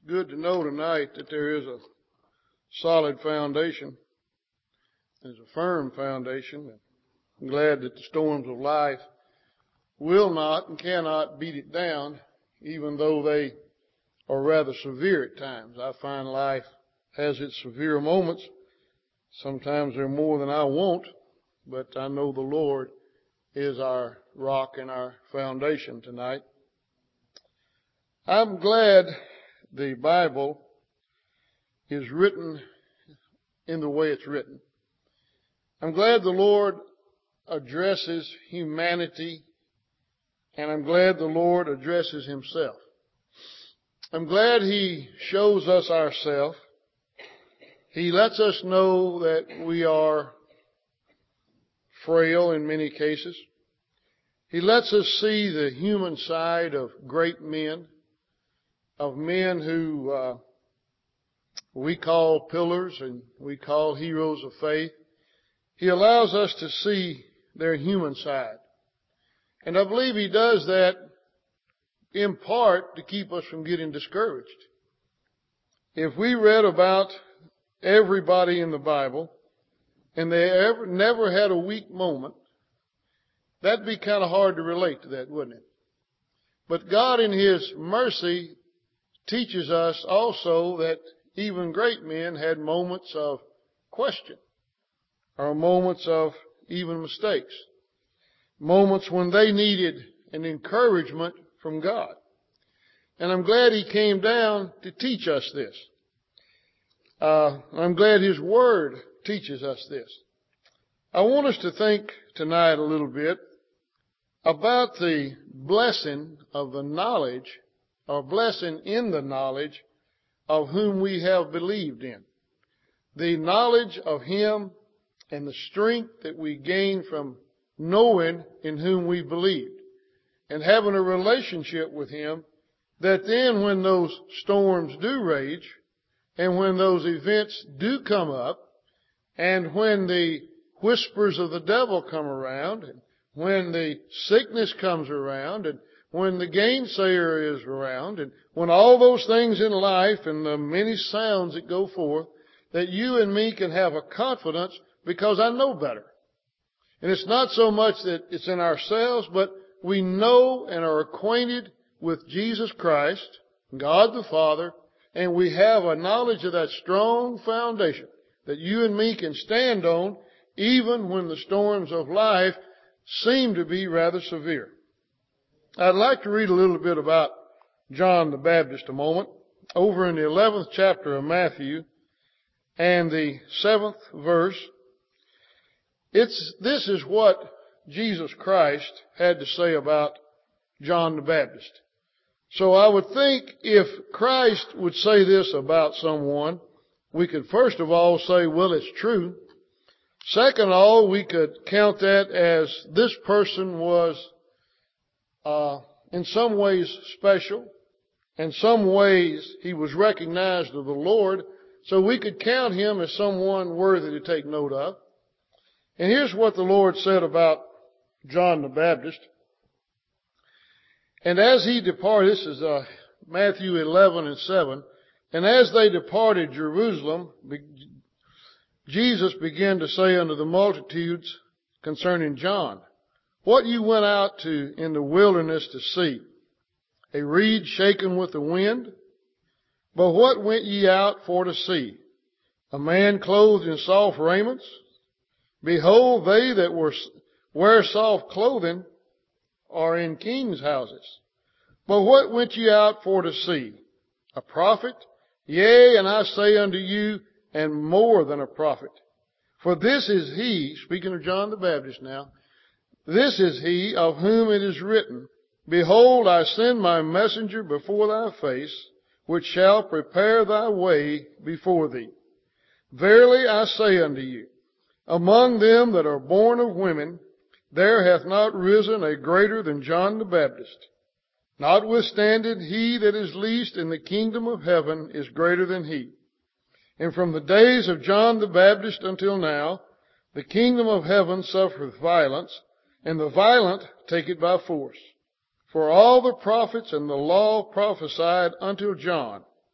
Good to know tonight that there is a solid foundation. There's a firm foundation. I'm glad that the storms of life will not and cannot beat it down, even though they are rather severe at times. I find life has its severe moments. Sometimes they're more than I want, but I know the Lord is our rock and our foundation tonight. I'm glad the Bible is written in the way it's written. I'm glad the Lord addresses humanity, and I'm glad the Lord addresses himself. I'm glad he shows us ourselves. He lets us know that we are frail in many cases. He lets us see the human side of great men, of men who we call pillars and we call heroes of faith. He allows us to see their human side. And I believe he does that in part to keep us from getting discouraged. If we read about everybody in the Bible and they never had a weak moment, that'd be kind of hard to relate to that, wouldn't it? But God in his mercy teaches us also that even great men had moments of question, or moments of even mistakes, moments when they needed an encouragement from God. And I'm glad he came down to teach us this. I'm glad his word teaches us this. I want us to think tonight a little bit about the blessing of the knowledge, or blessing in the knowledge of whom we have believed in. The knowledge of him and the strength that we gain from knowing in whom we believed and having a relationship with him, that then when those storms do rage and when those events do come up and when the whispers of the devil come around and when the sickness comes around and when the gainsayer is around and when all those things in life and the many sounds that go forth, that you and me can have a confidence because I know better. And it's not so much that it's in ourselves, but we know and are acquainted with Jesus Christ, God the Father, and we have a knowledge of that strong foundation that you and me can stand on even when the storms of life seem to be rather severe. I'd like to read a little bit about John the Baptist a moment. Over in the 11th chapter of Matthew and the 7th verse, this is what Jesus Christ had to say about John the Baptist. So I would think if Christ would say this about someone, we could first of all say, well, it's true. Second of all, we could count that as this person was in some ways special. In some ways, he was recognized of the Lord. So we could count him as someone worthy to take note of. And here's what the Lord said about John the Baptist. And as he departed, this is Matthew 11 and 7. And as they departed Jerusalem, Jesus began to say unto the multitudes concerning John, what you went out to in the wilderness to see? A reed shaken with the wind? But what went ye out for to see? A man clothed in soft raiments? Behold, they that wear soft clothing are in kings' houses. But what went ye out for to see? A prophet? Yea, and I say unto you, and more than a prophet. For this is he, speaking of John the Baptist now, this is he of whom it is written, behold, I send my messenger before thy face, which shall prepare thy way before thee. Verily I say unto you, among them that are born of women, there hath not risen a greater than John the Baptist. Notwithstanding, he that is least in the kingdom of heaven is greater than he. And from the days of John the Baptist until now, the kingdom of heaven suffereth violence, and the violent take it by force. For all the prophets and the law prophesied until John.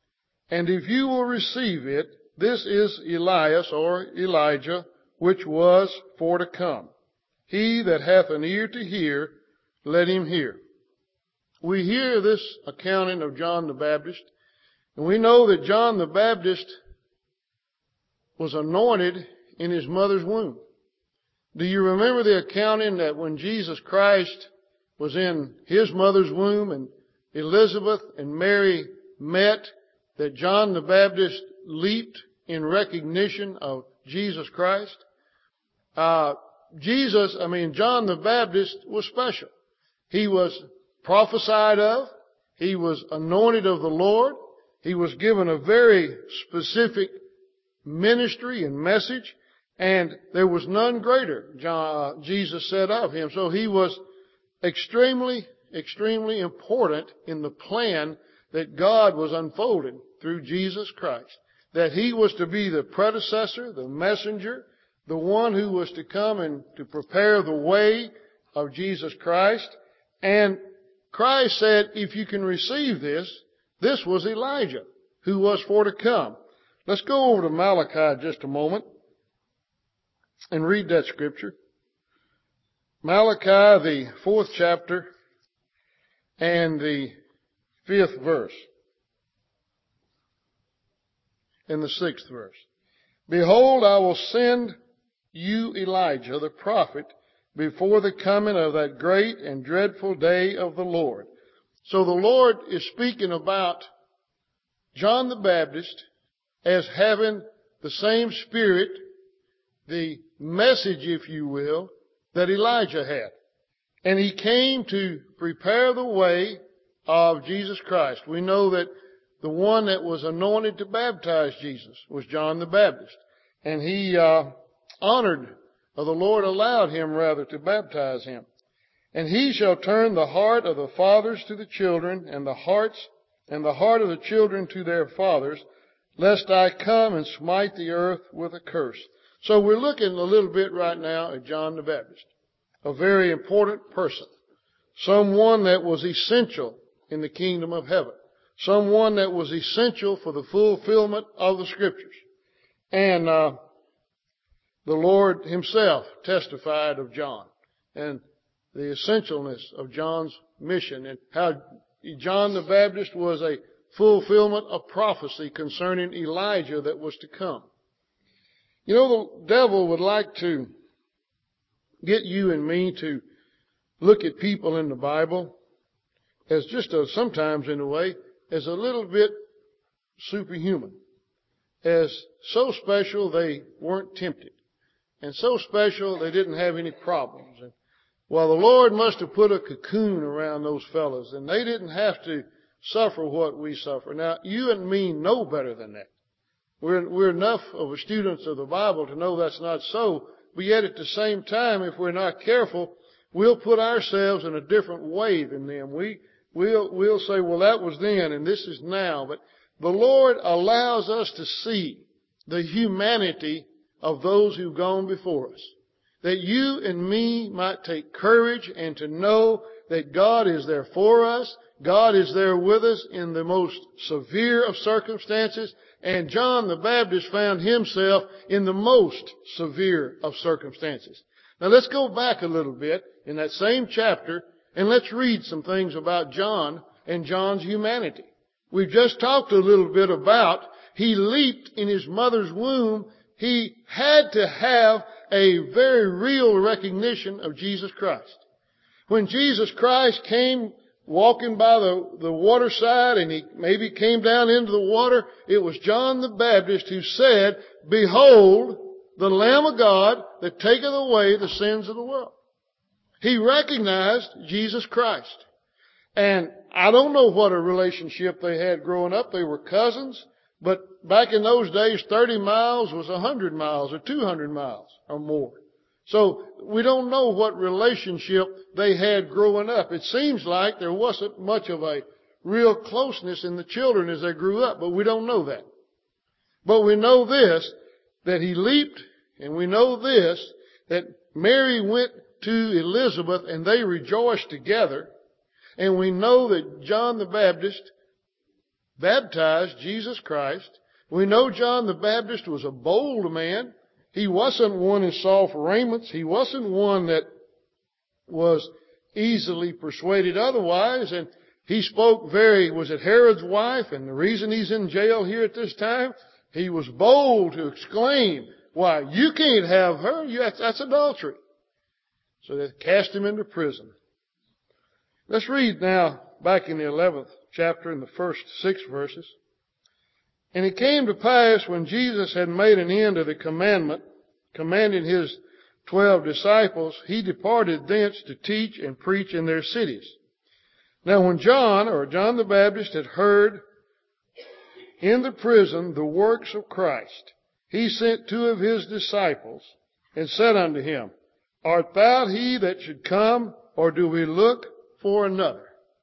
And if you will receive it, this is Elias or Elijah, which was for to come. He that hath an ear to hear, let him hear. We hear this accounting of John the Baptist, and we know that John the Baptist was anointed in his mother's womb. Do you remember the accounting that when Jesus Christ was in his mother's womb and Elizabeth and Mary met, that John the Baptist leaped in recognition of Jesus Christ? John the Baptist was special. He was prophesied of. He was anointed of the Lord. He was given a very specific ministry and message, and there was none greater, Jesus said of him. So he was extremely important in the plan that God was unfolding through Jesus Christ. That he was to be the predecessor, the messenger, the one who was to come and to prepare the way of Jesus Christ. And Christ said, if you can receive this, this was Elijah who was for to come. Let's go over to Malachi just a moment and read that scripture. Malachi, the 4th chapter and the 5th verse and the 6th verse. Behold, I will send you Elijah the prophet before the coming of that great and dreadful day of the Lord. So the Lord is speaking about John the Baptist as having the same spirit, the message, if you will, that Elijah had. And he came to prepare the way of Jesus Christ. We know that the one that was anointed to baptize Jesus was John the Baptist. And he the Lord allowed him rather to baptize him. And he shall turn the heart of the fathers to the children, and the heart of the children to their fathers, lest I come and smite the earth with a curse. So we're looking a little bit right now at John the Baptist, a very important person, someone that was essential in the kingdom of heaven, someone that was essential for the fulfillment of the Scriptures. And the Lord himself testified of John and the essentialness of John's mission, and how John the Baptist was a fulfillment of prophecy concerning Elijah that was to come. You know, the devil would like to get you and me to look at people in the Bible as just sometimes in a way, as a little bit superhuman. As so special they weren't tempted. And so special they didn't have any problems. And well, the Lord must have put a cocoon around those fellows, and they didn't have to suffer what we suffer. Now, you and me know better than that. We're enough of students of the Bible to know that's not so, but yet at the same time, if we're not careful, we'll put ourselves in a different way than them. We'll say, well, that was then and this is now. But the Lord allows us to see the humanity of those who've gone before us, that you and me might take courage and to know that God is there for us. God is there with us in the most severe of circumstances. And John the Baptist found himself in the most severe of circumstances. Now let's go back a little bit in that same chapter and let's read some things about John and John's humanity. We've just talked a little bit about he leaped in his mother's womb. He had to have a very real recognition of Jesus Christ. When Jesus Christ came walking by the waterside and he maybe came down into the water, it was John the Baptist who said, behold, the Lamb of God that taketh away the sins of the world. He recognized Jesus Christ. And I don't know what a relationship they had growing up. They were cousins. But back in those days, 30 miles was 100 miles or 200 miles or more. So we don't know what relationship they had growing up. It seems like there wasn't much of a real closeness in the children as they grew up, but we don't know that. But we know this, that he leaped, and we know this, that Mary went to Elizabeth and they rejoiced together. And we know that John the Baptist baptized Jesus Christ. We know John the Baptist was a bold man. He wasn't one in soft raiments. He wasn't one that was easily persuaded otherwise. And he spoke was it Herod's wife? And the reason he's in jail here at this time, he was bold to exclaim, why, you can't have her. That's adultery. So they cast him into prison. Let's read now back in the 11th chapter in the first 6 verses. And it came to pass when Jesus had made an end of the commandment, commanding his 12 disciples, he departed thence to teach and preach in their cities. Now when John the Baptist had heard in the prison the works of Christ, he sent 2 of his disciples and said unto him, Art thou he that should come, or do we look for another?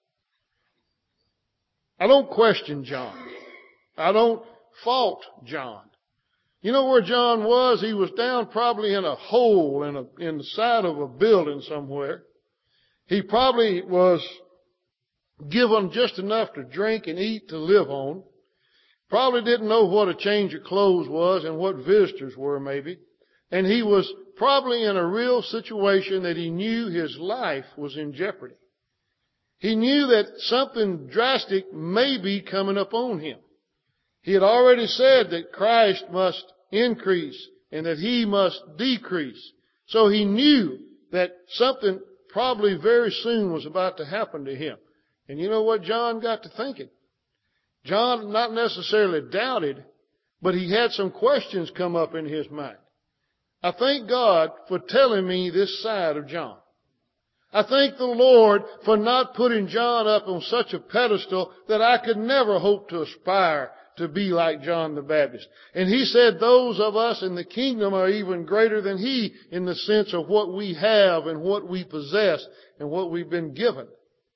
I don't question John. I don't fault John. You know where John was? He was down probably in a hole in the side of a building somewhere. He probably was given just enough to drink and eat to live on. Probably didn't know what a change of clothes was and what visitors were maybe. And he was probably in a real situation that he knew his life was in jeopardy. He knew that something drastic may be coming upon him. He had already said that Christ must increase and that he must decrease. So he knew that something probably very soon was about to happen to him. And you know what John got to thinking? John not necessarily doubted, but he had some questions come up in his mind. I thank God for telling me this side of John. I thank the Lord for not putting John up on such a pedestal that I could never hope to aspire to be like John the Baptist. And he said those of us in the kingdom are even greater than he in the sense of what we have and what we possess and what we've been given.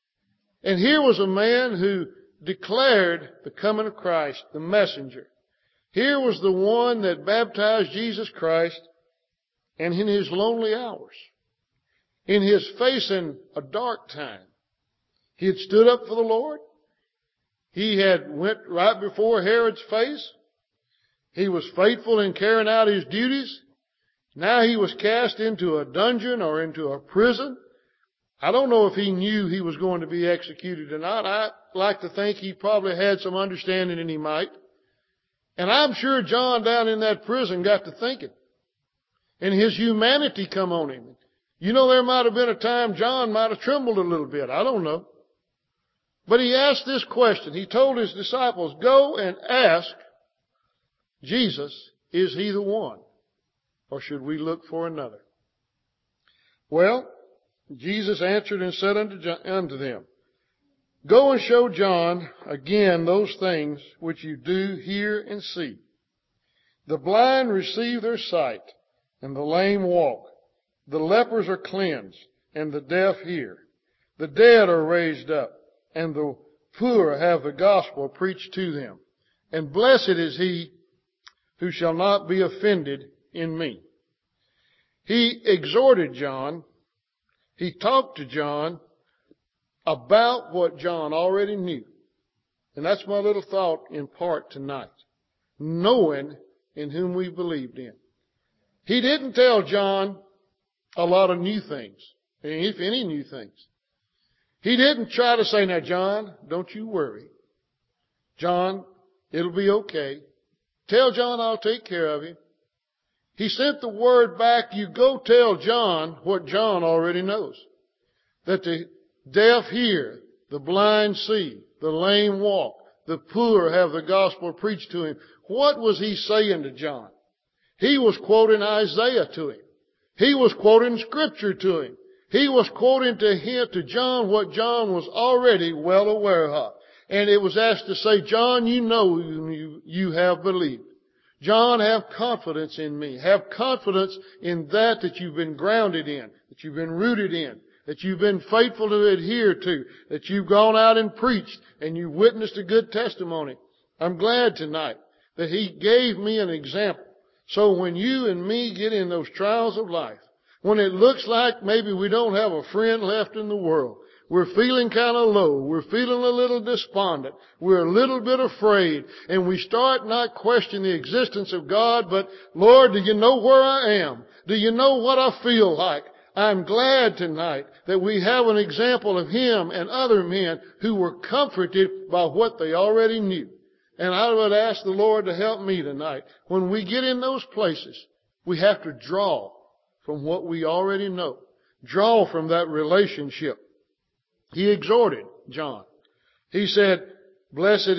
And here was a man who declared the coming of Christ, the messenger. Here was the one that baptized Jesus Christ, and in his lonely hours, in his facing a dark time, he had stood up for the Lord. He had went right before Herod's face. He was faithful in carrying out his duties. Now he was cast into a dungeon or into a prison. I don't know if he knew he was going to be executed or not. I like to think he probably had some understanding, and he might. And I'm sure John down in that prison got to thinking. And his humanity come on him. You know, there might have been a time John might have trembled a little bit. I don't know. But he asked this question. He told his disciples, go and ask Jesus, is he the one? Or should we look for another? Well, Jesus answered and said unto them, go and show John again those things which you do hear and see. The blind receive their sight, and the lame walk. The lepers are cleansed, and the deaf hear. The dead are raised up, and the poor have the gospel preached to them. And blessed is he who shall not be offended in me. He exhorted John. He talked to John about what John already knew. And that's my little thought in part tonight. Knowing in whom we believed in. He didn't tell John a lot of new things, if any new things. He didn't try to say, now John, don't you worry. John, it'll be okay. Tell John I'll take care of him. He sent the word back, you go tell John what John already knows. That the deaf hear, the blind see, the lame walk, the poor have the gospel preached to him. What was he saying to John? He was quoting Isaiah to him. He was quoting Scripture to him. He was quoting to John what John was already well aware of. And it was asked to say, John, you know you have believed. John, have confidence in me. Have confidence in that you've been grounded in, that you've been rooted in, that you've been faithful to adhere to, that you've gone out and preached and you witnessed a good testimony. I'm glad tonight that he gave me an example. So when you and me get in those trials of life, when it looks like maybe we don't have a friend left in the world, we're feeling kind of low. We're feeling a little despondent. We're a little bit afraid. And we start not questioning the existence of God, but Lord, do you know where I am? Do you know what I feel like? I'm glad tonight that we have an example of him and other men who were comforted by what they already knew. And I would ask the Lord to help me tonight. When we get in those places, we have to draw from what we already know. Draw from that relationship. He exhorted John. He said, blessed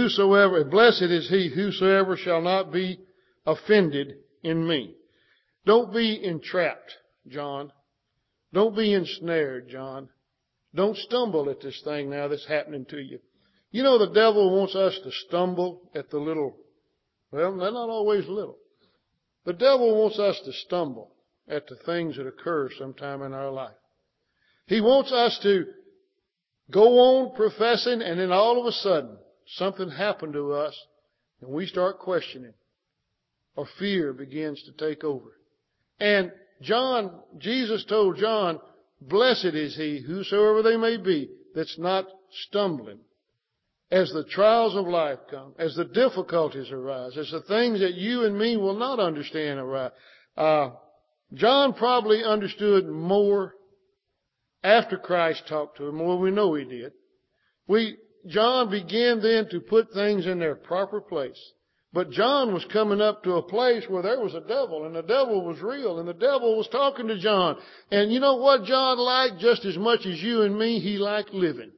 is he whosoever shall not be offended in me. Don't be entrapped, John. Don't be ensnared, John. Don't stumble at this thing now that's happening to you. You know, the devil wants us to stumble at the little, well, they're not always little. The devil wants us to stumble at the things that occur sometime in our life. He wants us to go on professing, and then all of a sudden, something happened to us, and we start questioning, or fear begins to take over. And Jesus told John, blessed is he, whosoever they may be, that's not stumbling. As the trials of life come, as the difficulties arise, as the things that you and me will not understand arise. John probably understood more after Christ talked to him, more we know he did. John began then to put things in their proper place. But John was coming up to a place where there was a devil, and the devil was real, and the devil was talking to John. And you know what John liked just as much as you and me? He liked living.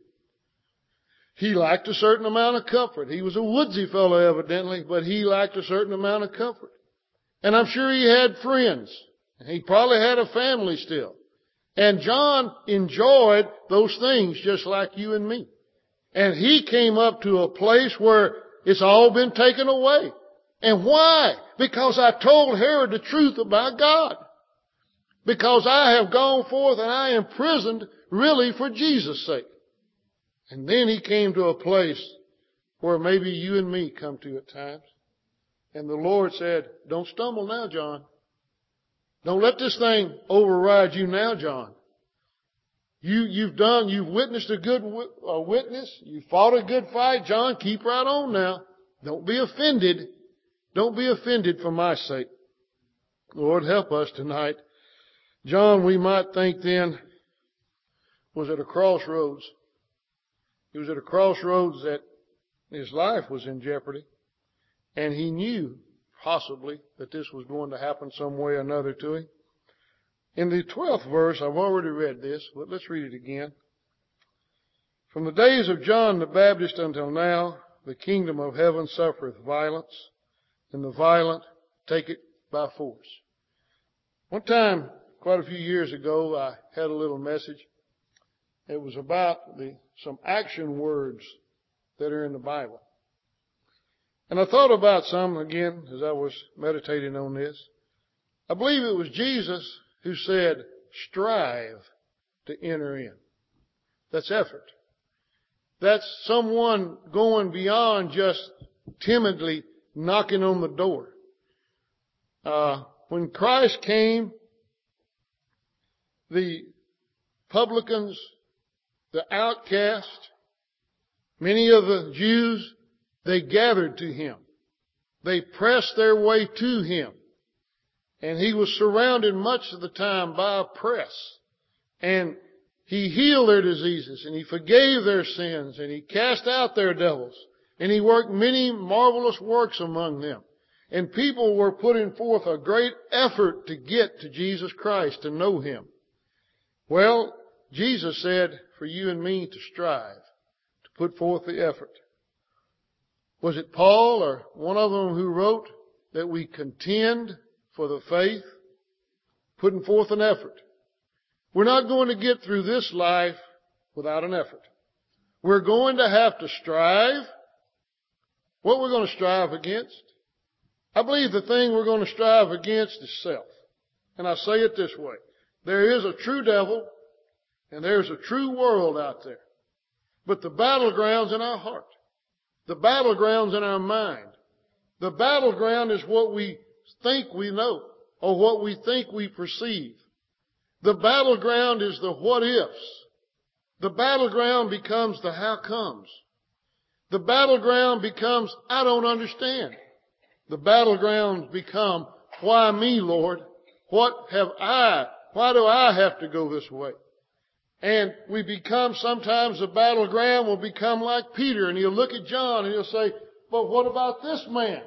He liked a certain amount of comfort. He was a woodsy fellow evidently, but he liked a certain amount of comfort. And I'm sure he had friends. He probably had a family still. And John enjoyed those things just like you and me. And he came up to a place where it's all been taken away. And why? Because I told Herod the truth about God. Because I have gone forth and I am imprisoned really for Jesus' sake. And then he came to a place where maybe you and me come to at times. And the Lord said, don't stumble now, John. Don't let this thing override you now, John. You've witnessed a good witness. You fought a good fight, John. Keep right on now. Don't be offended. Don't be offended for my sake. Lord, help us tonight. John, we might think then, was at a crossroads. He was at a crossroads that his life was in jeopardy. And he knew, possibly, that this was going to happen some way or another to him. In the 12th verse, I've already read this, but let's read it again. From the days of John the Baptist until now, the kingdom of heaven suffereth violence, and the violent take it by force. One time, quite a few years ago, I had a little message. It was about some action words that are in the Bible. And I thought about some again as I was meditating on this. I believe it was Jesus who said, strive to enter in. That's effort. That's someone going beyond just timidly knocking on the door. When Christ came, the publicans, the outcast, many of the Jews, they gathered to him. They pressed their way to him. And he was surrounded much of the time by a press. And he healed their diseases, and he forgave their sins, and he cast out their devils. And he worked many marvelous works among them. And people were putting forth a great effort to get to Jesus Christ, to know him. Well, Jesus said for you and me to strive, to put forth the effort. Was it Paul or one of them who wrote that we contend for the faith, putting forth an effort? We're not going to get through this life without an effort. We're going to have to strive. What we're going to strive against? I believe the thing we're going to strive against is self. And I say it this way. There is a true devil and there's a true world out there. But the battleground's in our heart. The battleground's in our mind. The battleground is what we think we know or what we think we perceive. The battleground is the what ifs. the battleground becomes the how comes. The battleground becomes, I don't understand. The battlegrounds become, why me, Lord? Why do I have to go this way? And we become, sometimes the battleground will become like Peter, and he'll look at John and he'll say, but what about this man?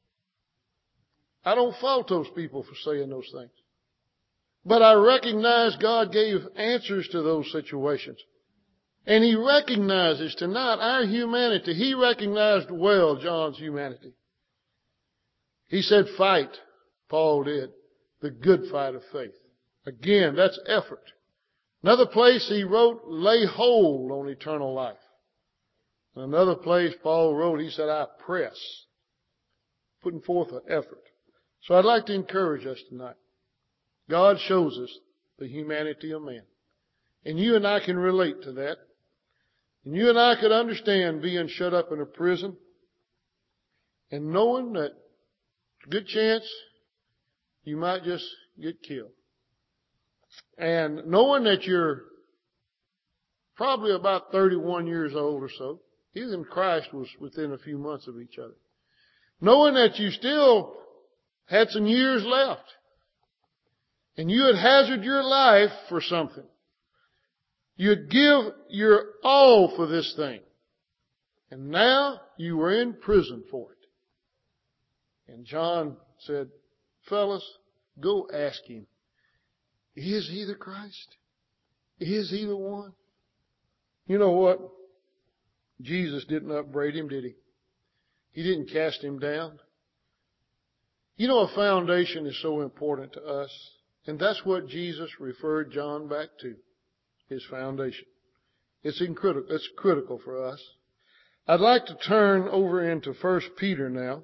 I don't fault those people for saying those things. But I recognize God gave answers to those situations. And He recognizes tonight our humanity. He recognized well John's humanity. He said, fight, Paul did, the good fight of faith. Again, that's effort. Another place he wrote, lay hold on eternal life. Another place Paul wrote, he said, I press, putting forth an effort. So I'd like to encourage us tonight. God shows us the humanity of man. And you and I can relate to that. And you and I could understand being shut up in a prison and knowing that good chance you might just get killed. And knowing that you're probably about 31 years old or so. He and Christ was within a few months of each other. Knowing that you still had some years left. And you had hazarded your life for something. You'd give your all for this thing. And now you were in prison for it. And John said, fellas, go ask him. Is he the Christ? Is he the one? You know what? Jesus didn't upbraid him, did he? He didn't cast him down. You know, a foundation is so important to us. And that's what Jesus referred John back to. His foundation. It's critical for us. I'd like to turn over into 1 Peter now.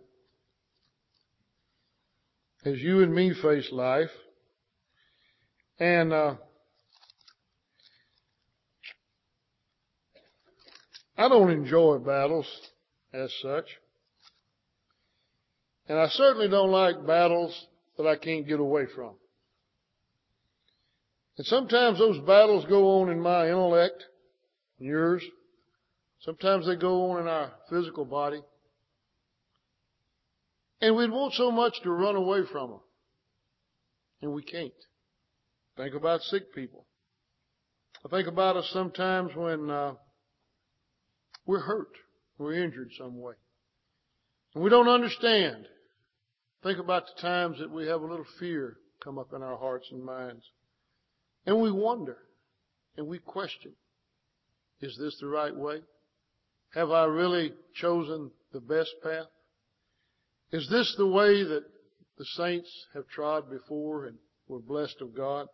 As you and me face life. And I don't enjoy battles as such. And I certainly don't like battles that I can't get away from. And sometimes those battles go on in my intellect, and yours. Sometimes they go on in our physical body. And we'd want so much to run away from them. And we can't. Think about sick people. I think about us sometimes when we're hurt, we're injured some way. And we don't understand. Think about the times that we have a little fear come up in our hearts and minds. And we wonder, and we question, is this the right way? Have I really chosen the best path? Is this the way that the saints have trod before and were blessed of God?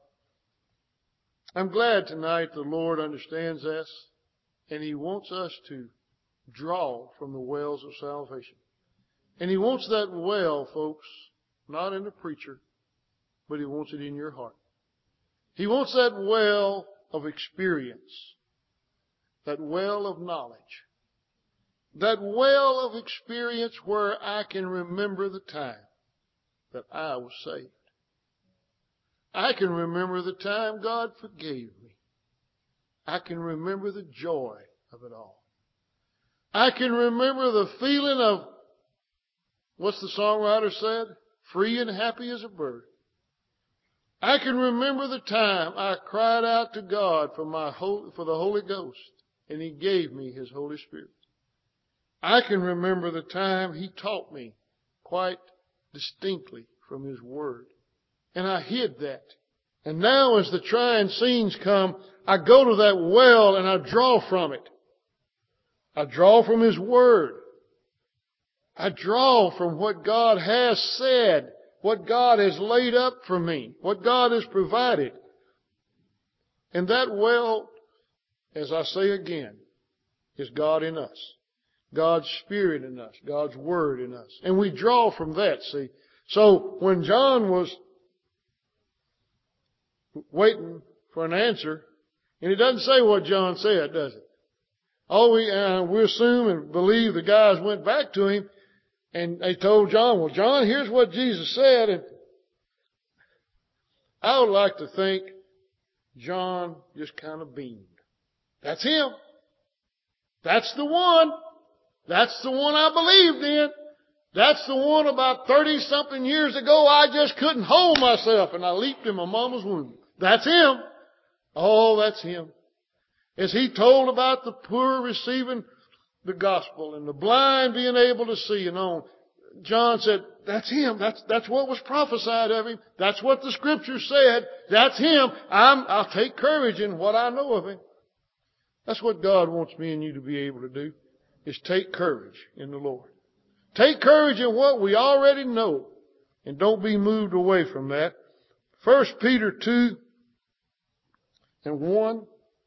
I'm glad tonight the Lord understands us, and He wants us to draw from the wells of salvation. And He wants that well, folks, not in the preacher, but He wants it in your heart. He wants that well of experience, that well of knowledge, that well of experience where I can remember the time that I was saved. I can remember the time God forgave me. I can remember the joy of it all. I can remember the feeling of, what's the songwriter said? Free and happy as a bird. I can remember the time I cried out to God for the Holy Ghost, and He gave me His Holy Spirit. I can remember the time He taught me quite distinctly from His Word. And I hid that. And now as the trying scenes come, I go to that well and I draw from it. I draw from His Word. I draw from what God has said, what God has laid up for me, what God has provided. And that well, as I say again, is God in us. God's Spirit in us. God's Word in us. And we draw from that, see. So when John was waiting for an answer, and it doesn't say what John said, does it? We assume and believe the guys went back to him and they told John, well, John, here's what Jesus said. And I would like to think John just kind of beamed. That's Him. That's the one. That's the one I believed in. That's the one about 30-something years ago I just couldn't hold myself and I leaped in my mama's womb. That's Him. Oh, that's Him. As He told about the poor receiving the gospel and the blind being able to see and on, John said, that's Him. That's what was prophesied of Him. That's what the Scripture said. That's Him. I'll take courage in what I know of Him. That's what God wants me and you to be able to do, is take courage in the Lord. Take courage in what we already know and don't be moved away from that. 1 Peter 2:1.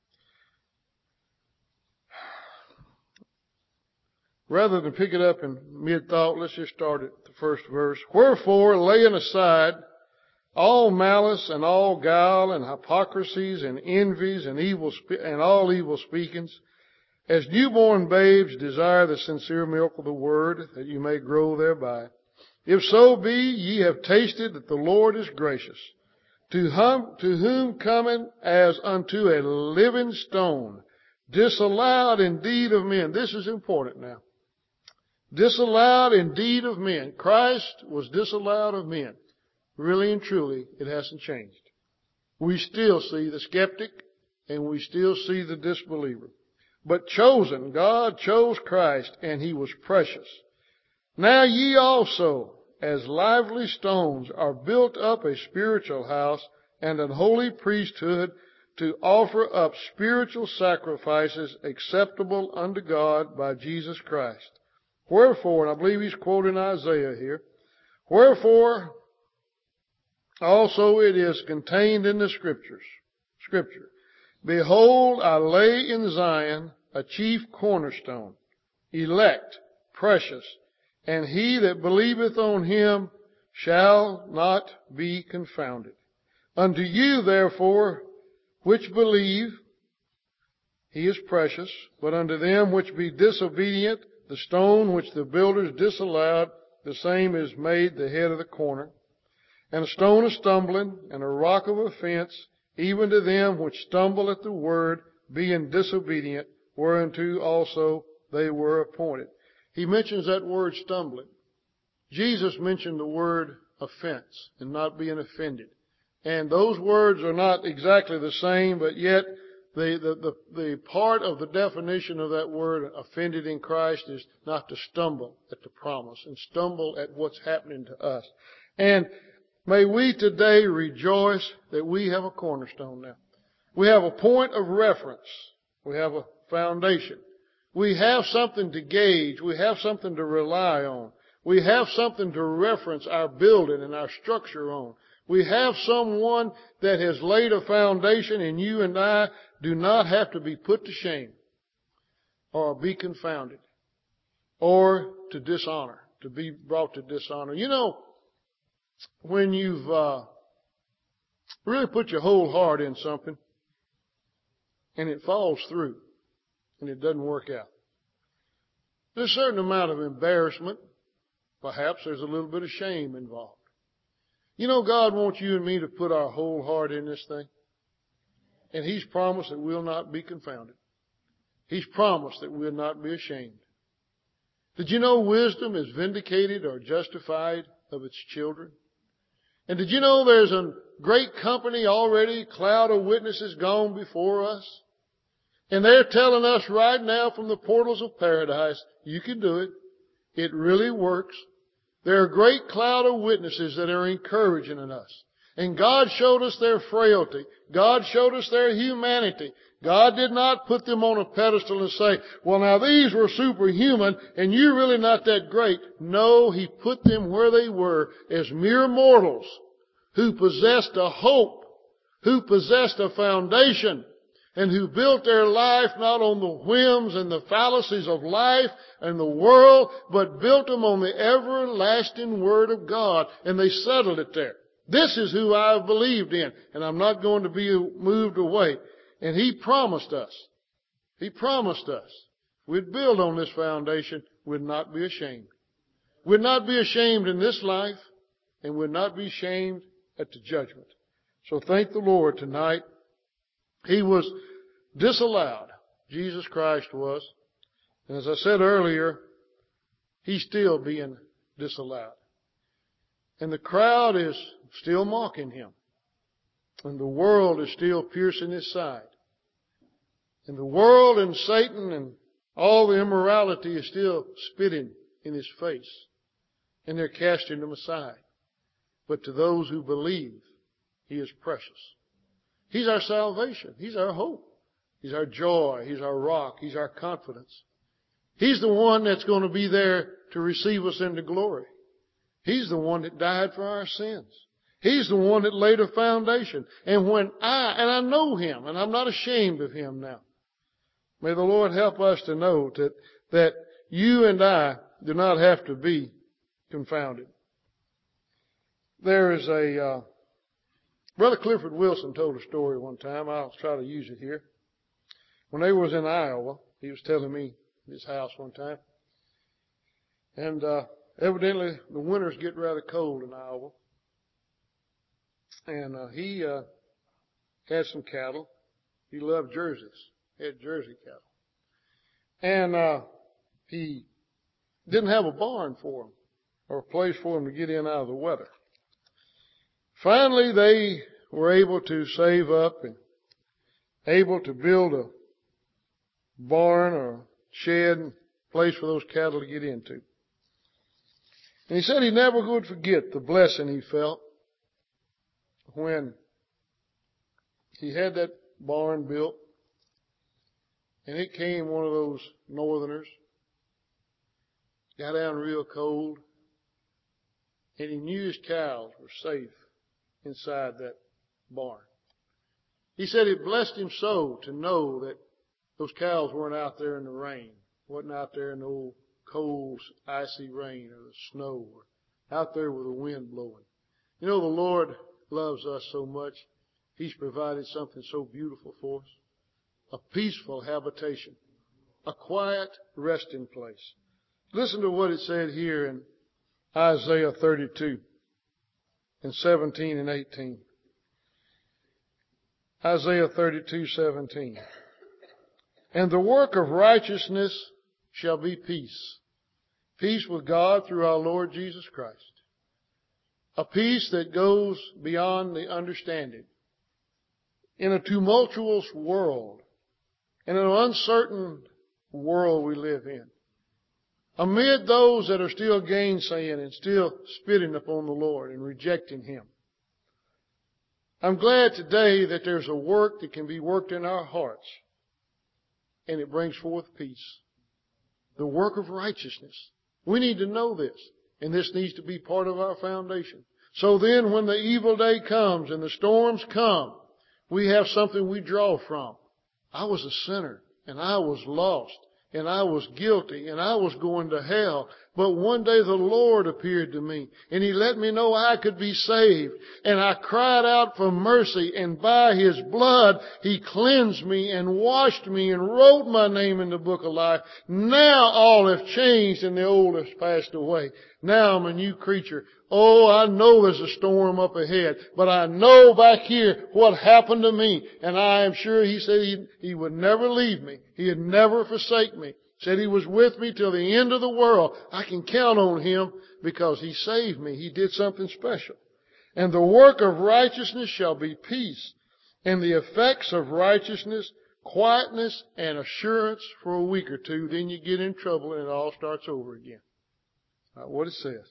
Rather than pick it up in mid-thought, let's just start at the first verse. Wherefore, laying aside all malice and all guile and hypocrisies and envies and all evil speakings, as newborn babes desire the sincere milk of the word, that you may grow thereby. If so be ye have tasted that the Lord is gracious, to whom coming as unto a living stone, disallowed indeed of men. This is important now. Disallowed indeed of men. Christ was disallowed of men. Really and truly, it hasn't changed. We still see the skeptic and we still see the disbeliever. But chosen, God chose Christ, and He was precious. Now ye also, as lively stones, are built up a spiritual house and an holy priesthood, to offer up spiritual sacrifices acceptable unto God by Jesus Christ. Wherefore, and I believe he's quoting Isaiah here, wherefore also it is contained in the Scripture, behold, I lay in Zion a chief cornerstone, elect, precious, and he that believeth on Him shall not be confounded. Unto you, therefore, which believe, He is precious, but unto them which be disobedient, the stone which the builders disallowed, the same is made the head of the corner, and a stone of stumbling, and a rock of offense, even to them which stumble at the word, being disobedient, whereunto also they were appointed. He mentions that word stumbling. Jesus mentioned the word offense and not being offended. And those words are not exactly the same, but yet the part of the definition of that word, offended in Christ, is not to stumble at the promise and stumble at what's happening to us. And may we today rejoice that we have a cornerstone now. We have a point of reference. We have a foundation. We have something to gauge. We have something to rely on. We have something to reference our building and our structure on. We have someone that has laid a foundation, and you and I do not have to be put to shame or be confounded or to dishonor, to be brought to dishonor. You know, when you've really put your whole heart in something and it falls through and it doesn't work out, there's a certain amount of embarrassment. Perhaps there's a little bit of shame involved. You know, God wants you and me to put our whole heart in this thing. And He's promised that we'll not be confounded. He's promised that we'll not be ashamed. Did you know wisdom is vindicated or justified of its children? And did you know there's a great company already, cloud of witnesses gone before us? And they're telling us right now from the portals of paradise, you can do it. It really works. There are a great cloud of witnesses that are encouraging in us. And God showed us their frailty. God showed us their humanity. God did not put them on a pedestal and say, well, now these were superhuman and you're really not that great. No, He put them where they were as mere mortals who possessed a hope, who possessed a foundation, and who built their life not on the whims and the fallacies of life and the world, but built them on the everlasting Word of God, and they settled it there. This is who I've believed in, and I'm not going to be moved away. And He promised us, we'd build on this foundation, we'd not be ashamed. We'd not be ashamed in this life, and we'd not be ashamed at the judgment. So thank the Lord tonight. He was disallowed Jesus Christ was. And as I said earlier, He's still being disallowed. And the crowd is still mocking Him. And the world is still piercing His side. And the world and Satan and all the immorality is still spitting in His face. And they're casting Him aside. But to those who believe, He is precious. He's our salvation. He's our hope. He's our joy. He's our rock. He's our confidence. He's the one that's going to be there to receive us into glory. He's the one that died for our sins. He's the one that laid a foundation. And I know Him, and I'm not ashamed of Him now. May the Lord help us to know that you and I do not have to be confounded. There is Brother Clifford Wilson told a story one time. I'll try to use it here. When they was in Iowa, he was telling me his house one time. And evidently the winters get rather cold in Iowa. And he had some cattle. He loved jerseys. He had Jersey cattle. And he didn't have a barn for them or a place for them to get in out of the weather. Finally, they were able to save up and able to build a barn or a shed and place for those cattle to get into. And he said he never would forget the blessing he felt when he had that barn built and it came one of those northerners, got down real cold, and he knew his cows were safe inside that barn. He said it blessed him so to know that those cows weren't out there in the rain, wasn't out there in the old cold, icy rain or the snow, or out there with the wind blowing. You know, the Lord loves us so much. He's provided something so beautiful for us. A peaceful habitation. A quiet resting place. Listen to what it said here in Isaiah 32 in 17 and 18. Isaiah 32:17. And the work of righteousness shall be peace. Peace with God through our Lord Jesus Christ. A peace that goes beyond the understanding. In a tumultuous world, in an uncertain world we live in, amid those that are still gainsaying and still spitting upon the Lord and rejecting Him, I'm glad today that there's a work that can be worked in our hearts, and it brings forth peace. The work of righteousness. We need to know this, and this needs to be part of our foundation. So then when the evil day comes and the storms come, we have something we draw from. I was a sinner, and I was lost, and I was guilty, and I was going to hell. But one day the Lord appeared to me, and He let me know I could be saved. And I cried out for mercy, and by His blood He cleansed me and washed me and wrote my name in the book of life. Now all have changed and the old has passed away. Now I'm a new creature. Oh, I know there's a storm up ahead, but I know back here what happened to me. And I am sure He said He would never leave me. He'd never forsake me. Said He was with me till the end of the world. I can count on Him because He saved me. He did something special. And the work of righteousness shall be peace. And the effects of righteousness, quietness and assurance for a week or two. Then you get in trouble and it all starts over again. That's what it says.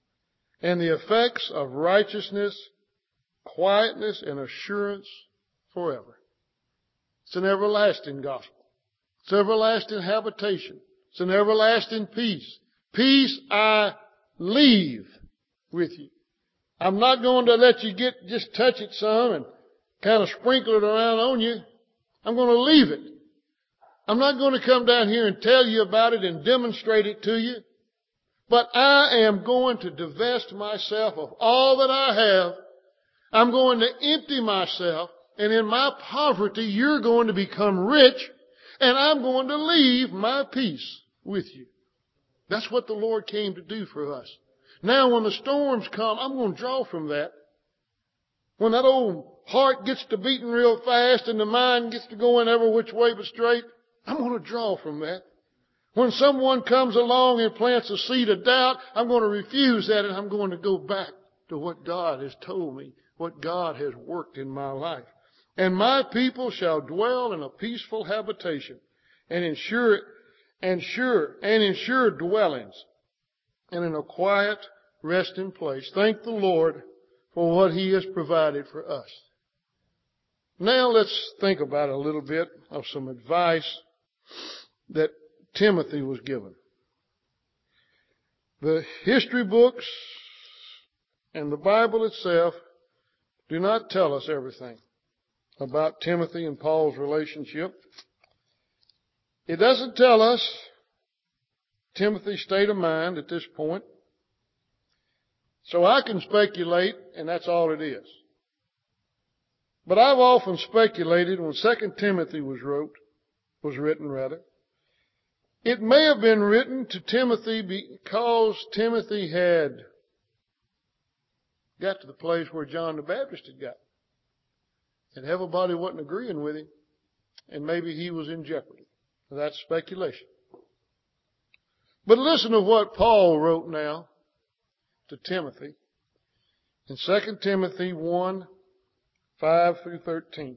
And the effects of righteousness, quietness and assurance forever. It's an everlasting gospel. It's everlasting habitation. It's an everlasting peace. Peace I leave with you. I'm not going to let you just touch it some and kind of sprinkle it around on you. I'm going to leave it. I'm not going to come down here and tell you about it and demonstrate it to you. But I am going to divest myself of all that I have. I'm going to empty myself. And in my poverty, you're going to become rich. And I'm going to leave my peace with you. That's what the Lord came to do for us. Now when the storms come, I'm going to draw from that. When that old heart gets to beating real fast and the mind gets to going every which way but straight, I'm going to draw from that. When someone comes along and plants a seed of doubt, I'm going to refuse that and I'm going to go back to what God has told me, what God has worked in my life. And my people shall dwell in a peaceful habitation and ensure dwellings and in a quiet resting place. Thank the Lord for what He has provided for us. Now let's think about a little bit of some advice that Timothy was given. The history books and the Bible itself do not tell us everything about Timothy and Paul's relationship. It doesn't tell us Timothy's state of mind at this point. So I can speculate, and that's all it is. But I've often speculated when 2 Timothy was written. It may have been written to Timothy because Timothy had got to the place where John the Baptist had got. And everybody wasn't agreeing with him, and maybe he was in jeopardy. That's speculation. But listen to what Paul wrote now to Timothy in 2 Timothy 1, 5 through 13.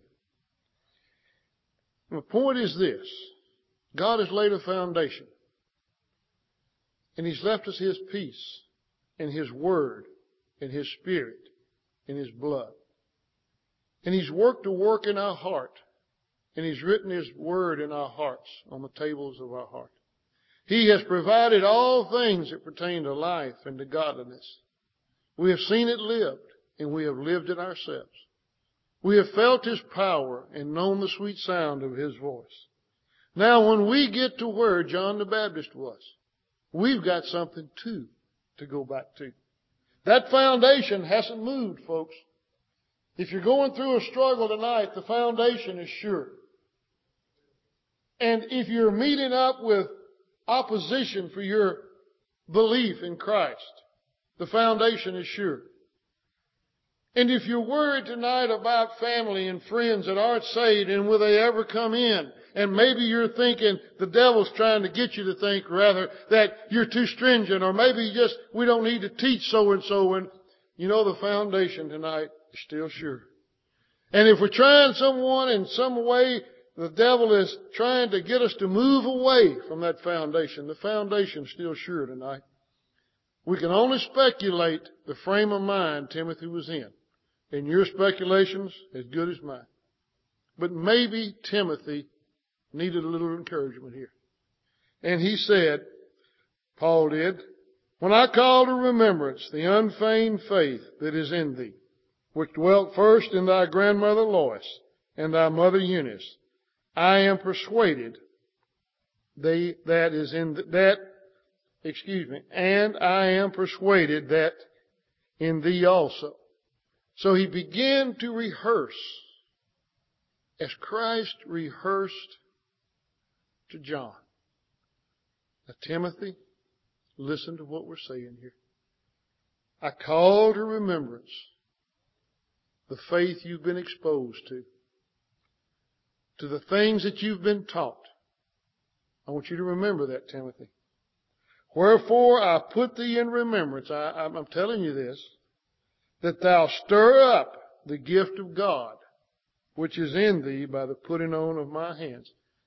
And the point is this. God has laid a foundation. And He's left us His peace and His Word and His Spirit and His blood. And He's worked a work in our heart. And He's written His Word in our hearts on the tables of our heart. He has provided all things that pertain to life and to godliness. We have seen it lived, and we have lived it ourselves. We have felt His power and known the sweet sound of His voice. Now, when we get to where John the Baptist was, we've got something too to go back to. That foundation hasn't moved, folks. If you're going through a struggle tonight, the foundation is sure. And if you're meeting up with opposition for your belief in Christ, the foundation is sure. And if you're worried tonight about family and friends that aren't saved and will they ever come in, and maybe you're thinking the devil's trying to get you to think rather that you're too stringent, or maybe just we don't need to teach so and so, and you know the foundation tonight is still sure. And if we're trying someone in some way, the devil is trying to get us to move away from that foundation. The foundation is still sure tonight. We can only speculate the frame of mind Timothy was in. And your speculation's as good as mine. But maybe Timothy needed a little encouragement here. And he said, Paul did, when I call to remembrance the unfeigned faith that is in thee, which dwelt first in thy grandmother Lois and thy mother Eunice, I am persuaded and I am persuaded that in thee also. So he began to rehearse as Christ rehearsed to John. Now, Timothy, listen to what we're saying here. I call to remembrance the faith you've been exposed to the things that you've been taught. I want you to remember that, Timothy. Wherefore I put thee in remembrance, I'm telling you this, that thou stir up the gift of God, which is in thee by the putting on of my hands.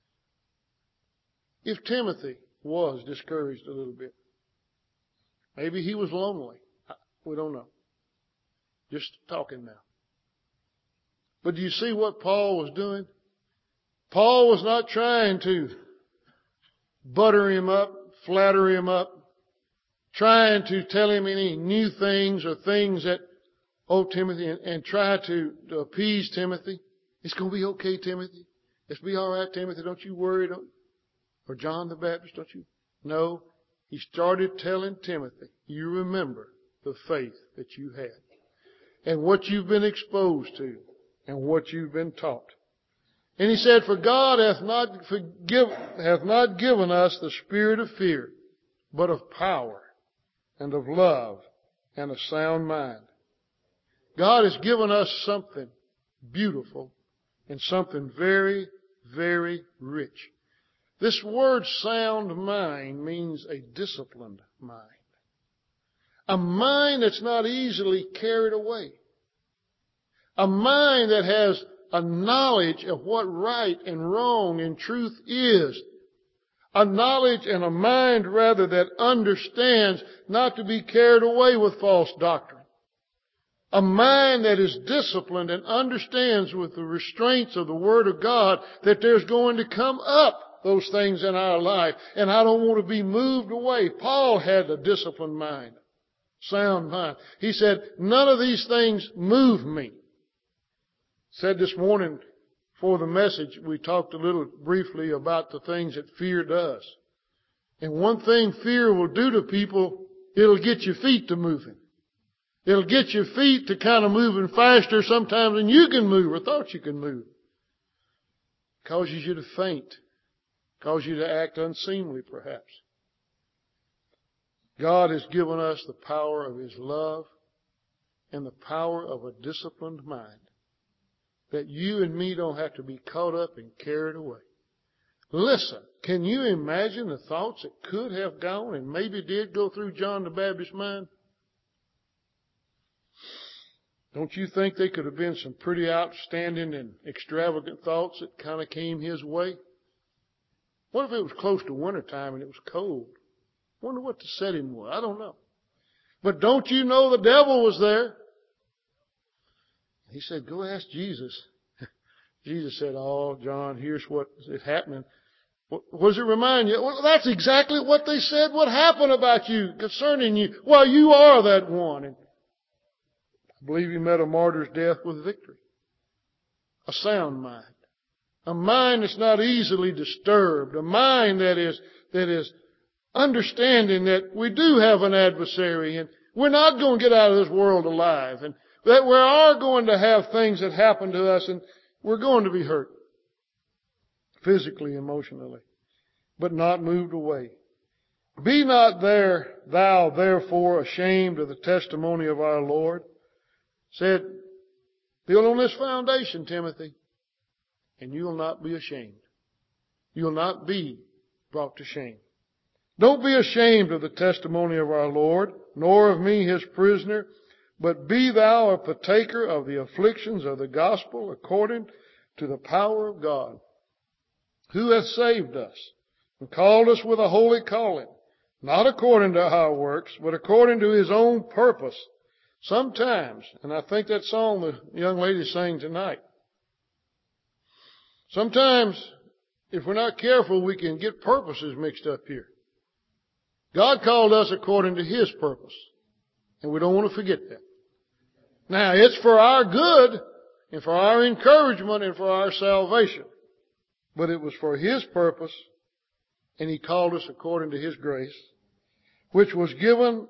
If Timothy was discouraged a little bit, maybe he was lonely. We don't know. Just talking now. But do you see what Paul was doing? Paul was not trying to butter him up, flatter him up, trying to tell him any new things or things that, Timothy, and try to appease Timothy. It's going to be okay, Timothy. It's be all right, Timothy. Don't you worry. Or John the Baptist, don't you? No. He started telling Timothy, you remember the faith that you had and what you've been exposed to and what you've been taught. And he said, for God hath not given us the spirit of fear, but of power and of love and a sound mind. God has given us something beautiful and something very, very rich. This word sound mind means a disciplined mind. A mind that's not easily carried away. A mind that has a knowledge of what right and wrong and truth is. A knowledge and a mind, rather, that understands not to be carried away with false doctrine. A mind that is disciplined and understands with the restraints of the Word of God that there's going to come up those things in our life. And I don't want to be moved away. Paul had a disciplined mind, sound mind. He said, none of these things move me. Said this morning for the message, we talked a little briefly about the things that fear does. And one thing fear will do to people, it'll get your feet to moving. It'll get your feet to kind of moving faster sometimes than you can move or thought you can move. Causes you to faint. Causes you to act unseemly perhaps. God has given us the power of His love and the power of a disciplined mind, that you and me don't have to be caught up and carried away. Listen, can you imagine the thoughts that could have gone and maybe did go through John the Baptist's mind? Don't you think there could have been some pretty outstanding and extravagant thoughts that kind of came his way? What if it was close to wintertime and it was cold? Wonder what the setting was. I don't know. But don't you know the devil was there? He said, go ask Jesus. Jesus said, oh, John, here's what is happening. What does it remind you? Well, that's exactly what they said would happen about you, concerning you. Well, you are that one. And I believe he met a martyr's death with victory. A sound mind. A mind that's not easily disturbed. A mind that is understanding that we do have an adversary and we're not going to get out of this world alive. And that we are going to have things that happen to us and we're going to be hurt. Physically, emotionally. But not moved away. Be not thou therefore ashamed of the testimony of our Lord. Said, build on this foundation, Timothy, and you'll not be ashamed. You'll not be brought to shame. Don't be ashamed of the testimony of our Lord, nor of me his prisoner, but be thou a partaker of the afflictions of the gospel according to the power of God, who hath saved us and called us with a holy calling, not according to our works, but according to his own purpose. Sometimes, and I think that song the young lady sang tonight, sometimes, if we're not careful, we can get purposes mixed up here. God called us according to his purpose, and we don't want to forget that. Now, it's for our good, and for our encouragement, and for our salvation. But it was for his purpose, and he called us according to his grace, which was given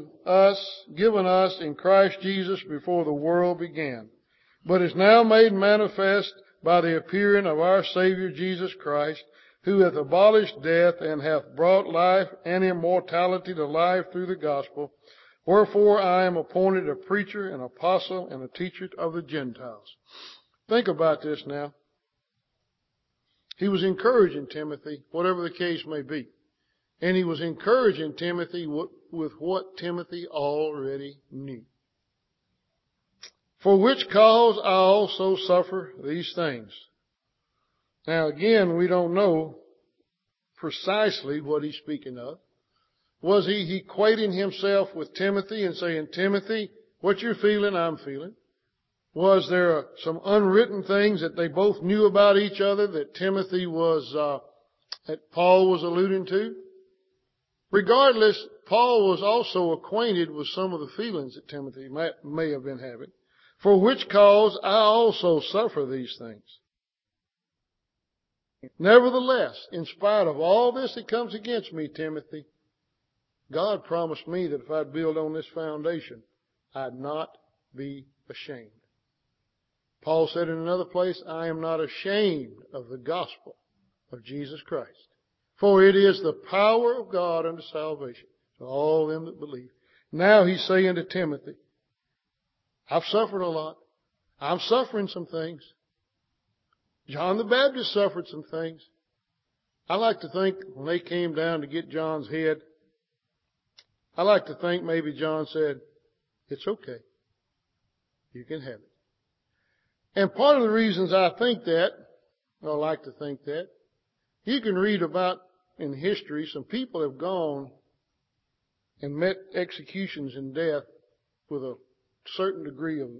us in Christ Jesus before the world began, but is now made manifest by the appearing of our Savior Jesus Christ, who hath abolished death and hath brought life and immortality to life through the gospel. Wherefore I am appointed a preacher, an apostle, and a teacher of the Gentiles. Think about this now. He was encouraging Timothy, whatever the case may be. And he was encouraging Timothy with what Timothy already knew. For which cause I also suffer these things. Now again, we don't know precisely what he's speaking of. Was he equating himself with Timothy and saying, Timothy, what you're feeling, I'm feeling? Was there some unwritten things that they both knew about each other that that Paul was alluding to? Regardless, Paul was also acquainted with some of the feelings that Timothy may have been having. For which cause I also suffer these things. Nevertheless, in spite of all this that comes against me, Timothy, God promised me that if I'd build on this foundation, I'd not be ashamed. Paul said in another place, I am not ashamed of the gospel of Jesus Christ. For it is the power of God unto salvation to all them that believe. Now he's saying to Timothy, I've suffered a lot. I'm suffering some things. John the Baptist suffered some things. I like to think when they came down to get John's head, I like to think maybe John said, "It's okay. You can have it." And part of the reasons I think that, or like to think that, you can read about in history some people have gone and met executions and death with a certain degree of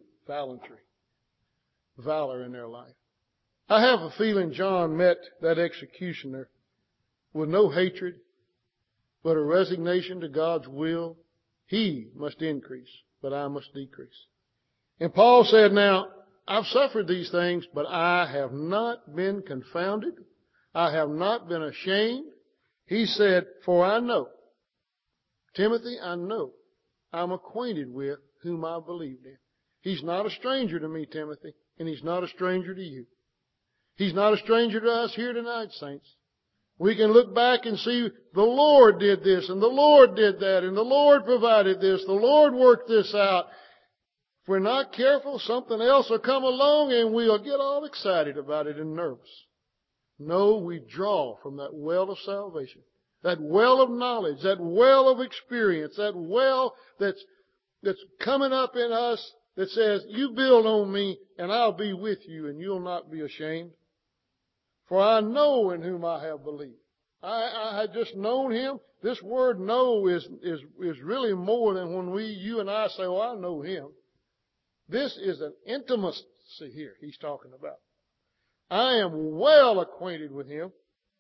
valor in their life. I have a feeling John met that executioner with no hatred, but a resignation to God's will. He must increase, but I must decrease. And Paul said, now, I've suffered these things, but I have not been confounded. I have not been ashamed. He said, for I know, Timothy, I know, I'm acquainted with whom I believed in. He's not a stranger to me, Timothy, and he's not a stranger to you. He's not a stranger to us here tonight, saints. We can look back and see the Lord did this, and the Lord did that, and the Lord provided this, the Lord worked this out. If we're not careful, something else will come along and we'll get all excited about it and nervous. No, we draw from that well of salvation, that well of knowledge, that well of experience, that well that's coming up in us that says, you build on me and I'll be with you and you'll not be ashamed. For I know in whom I have believed. I had just known him. This word know is really more than when you and I say, oh, I know him. This is an intimacy here he's talking about. I am well acquainted with him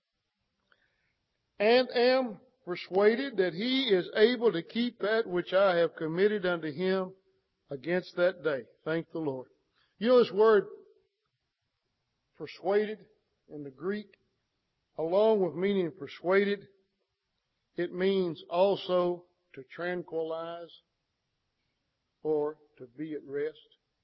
and am persuaded that he is able to keep that which I have committed unto him against that day. Thank the Lord. You know this word persuaded in the Greek, along with meaning persuaded, it means also to tranquilize or to be at rest.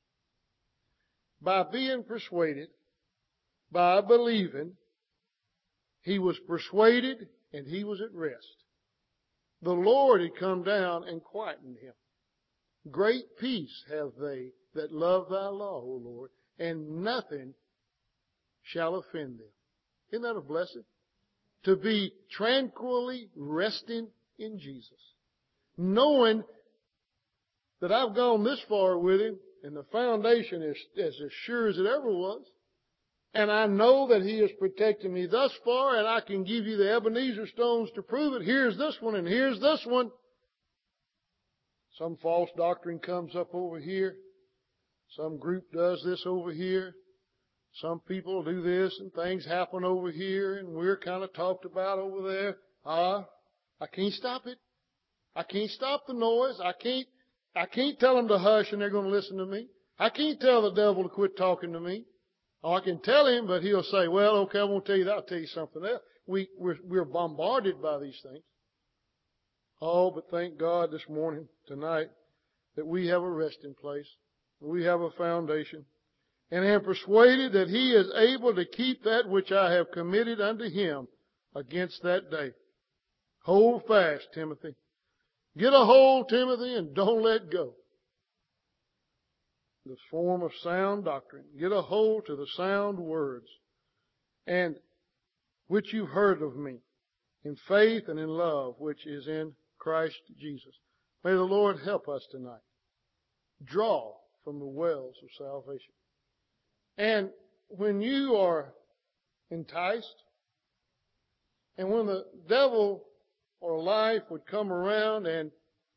By being persuaded, by believing, he was persuaded and he was at rest. The Lord had come down and quietened him. Great peace have they that love thy law, O Lord, and nothing shall offend them. Isn't that a blessing? To be tranquilly resting in Jesus. Knowing that I've gone this far with him and the foundation is as sure as it ever was. And I know that he has protected me thus far and I can give you the Ebenezer stones to prove it. Here's this one and here's this one. Some false doctrine comes up over here. Some group does this over here. Some people do this and things happen over here and we're kind of talked about over there. I can't stop it. I can't stop the noise. I can't tell them to hush and they're going to listen to me. I can't tell the devil to quit talking to me. Or I can tell him, but he'll say, well, okay, I won't tell you that. I'll tell you something else. We're bombarded by these things. Oh, but thank God this morning, tonight, that we have a resting place. We have a foundation. And am persuaded that he is able to keep that which I have committed unto him against that day. Hold fast, Timothy. Get a hold, Timothy, and don't let go. The form of sound doctrine. Get a hold to the sound words, and which you've heard of me, in faith and in love, which is in Christ Jesus. May the Lord help us tonight. Draw from the wells of salvation. And when you are enticed, and when the devil or life would come around and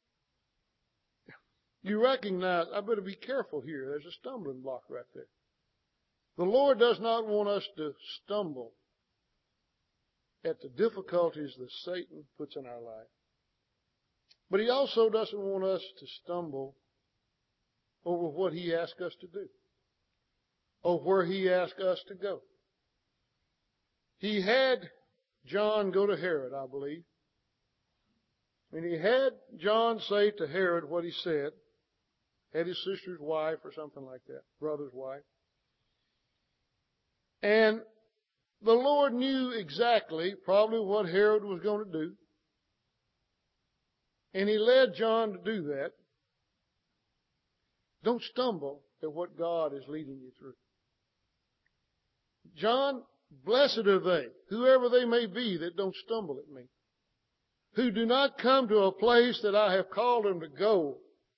you recognize, I better be careful here. There's a stumbling block right there. The Lord does not want us to stumble at the difficulties that Satan puts in our life. But he also doesn't want us to stumble over what he asks us to do, or where he asks us to go. He had John go to Herod, I believe. And he had John say to Herod what he said. Had his sister's wife or something like that, brother's wife. And the Lord knew exactly probably what Herod was going to do. And he led John to do that. Don't stumble at what God is leading you through. John, Blessed are they, whoever they may be, that don't stumble at me, who do not come to a place that I have called them to go,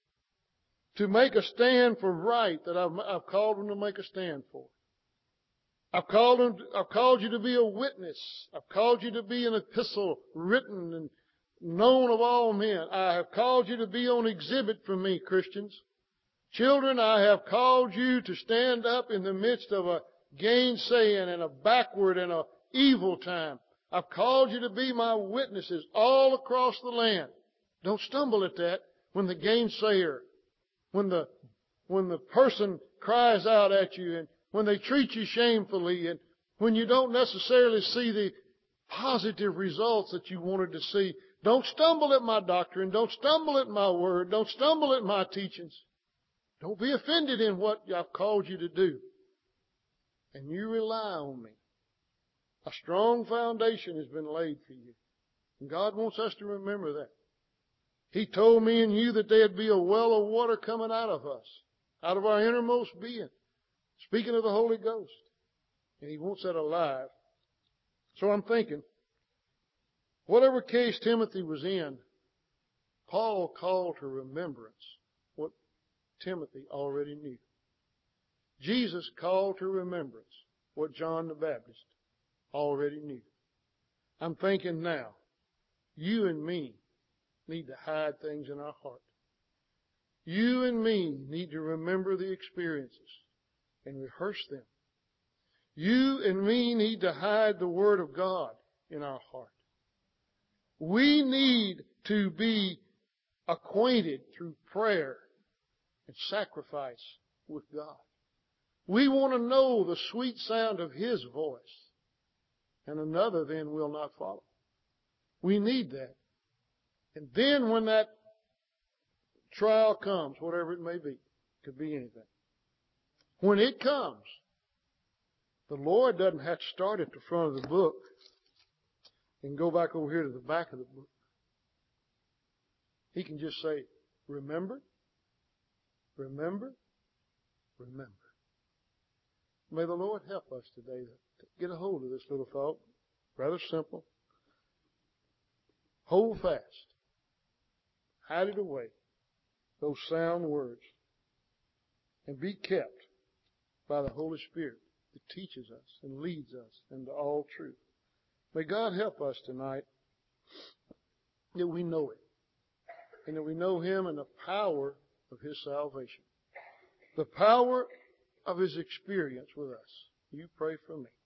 to make a stand for right that I've called them to make a stand for. I've called you to be a witness. I've called you to be an epistle written and known of all men. I have called you to be on exhibit for me, Christians. Children, I have called you to stand up in the midst of a gainsaying and a backward and a evil time. I've called you to be my witnesses all across the land. Don't stumble at that when the gainsayer, when the person cries out at you, and when they treat you shamefully, and when you don't necessarily see the positive results that you wanted to see. Don't stumble at my doctrine. Don't stumble at my word. Don't stumble at my teachings. Don't be offended in what I've called you to do. And you rely on me. A strong foundation has been laid for you. And God wants us to remember that. He told me and you that there'd be a well of water coming out of us, out of our innermost being. Speaking of the Holy Ghost. And He wants that alive. So I'm thinking, whatever case Timothy was in, Paul called to remembrance what Timothy already knew. Jesus called to remembrance what John the Baptist already knew. I'm thinking now, you and me need to hide things in our heart. You and me need to remember the experiences and rehearse them. You and me need to hide the Word of God in our heart. We need to be acquainted through prayer and sacrifice with God. We want to know the sweet sound of His voice, and another then will not follow. We need that. And then when that trial comes, whatever it may be, it could be anything. When it comes, the Lord doesn't have to start at the front of the book and go back over here to the back of the book. He can just say, remember, remember, remember. May the Lord help us today to get a hold of this little thought. Rather simple. Hold fast. Hide it away. Those sound words. And be kept by the Holy Spirit that teaches us and leads us into all truth. May God help us tonight that we know it. And that we know Him and the power of His salvation. The power of His experience with us. You pray for me.